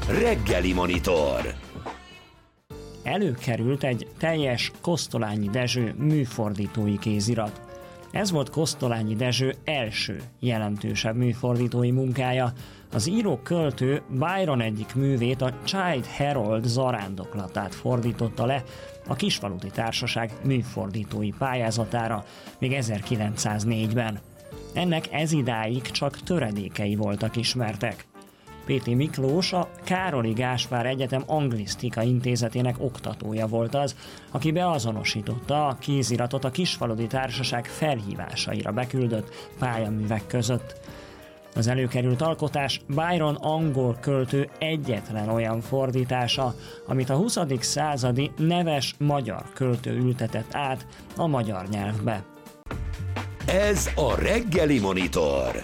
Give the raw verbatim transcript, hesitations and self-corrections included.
Reggeli Monitor. Előkerült egy teljes Kosztolányi Dezső műfordítói kézirat. Ez volt Kosztolányi Dezső első jelentősebb műfordítói munkája. Az író-költő Byron egyik művét, a Childe Harold zarándoklatát fordította le a Kisfaludy Társaság műfordítói pályázatára még ezerkilencszáznégyben. Ennek ezidáig csak töredékei voltak ismertek. Péti Miklós, a Károli Gáspár Egyetem Anglisztika Intézetének oktatója volt az, aki beazonosította a kéziratot a Kisfaludy Társaság felhívásaira beküldött pályaművek között. Az előkerült alkotás Byron angol költő egyetlen olyan fordítása, amit a huszadik századi neves magyar költő ültetett át a magyar nyelvbe. Ez a Reggeli Monitor.